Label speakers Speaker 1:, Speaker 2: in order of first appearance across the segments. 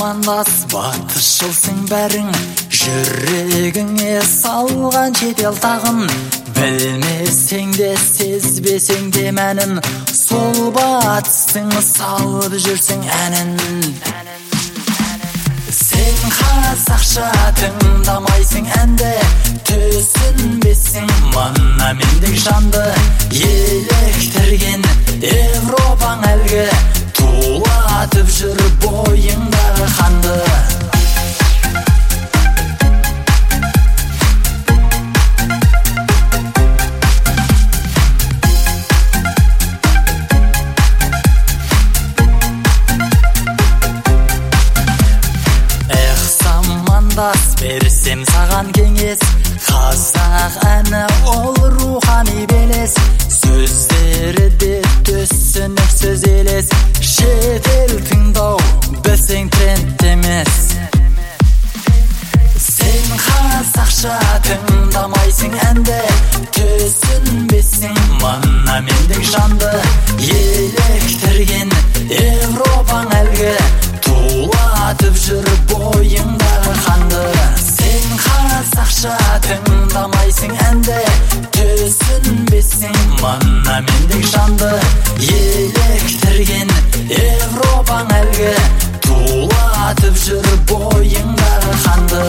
Speaker 1: замандас батысшылсың бәрің, жүрегіңе салған шетел тағын. Білмесең де сезбесең де мәнін, сол батыстың салып жүрсің әнін. Сен қазақша тыңдамайсың әнді, түсінбесің мына мендік жанды. Еліктірген Европаң әлгі, тулатып жүр бойыңдағы қанды. Берсем саған кеңес, қазақ әні ол рухани белес. Сөздері де түсінік сөз елес, шетел тыңдау білсең тренд емес. Сен қазақша тыңдамайсың әнді, түсінбесің мына мендік жанды. Еліктірген Европаң әлгі, тулатып жүр бойыңдағы қанды. Сен қазақша тыңдамайсың әнді, түсінбесің мына мендік жанды. Еліктірген Европаң әлгі, тулатып жүр бойыңдағы қанды.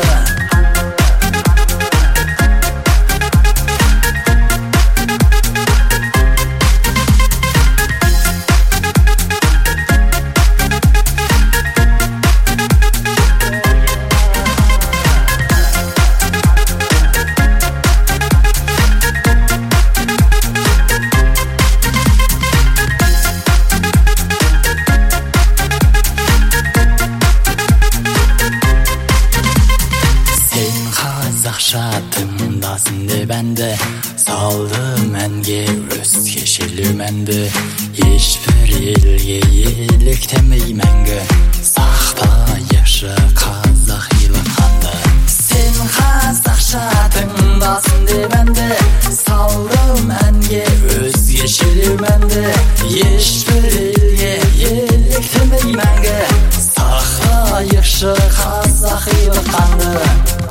Speaker 1: Қазақша тыңдасын деп әнді, салдым әнге өзгешелеу мәнді. Ешбір елге еліктемей мәңгі, сақтайықшы қазақилық қанды. Сен қазақша тыңдасын деп әнді, салдым әнге өзгешелеу мәнді. Ешбір елге еліктемей мәңгі, сақтайықшы қазақилық қанды.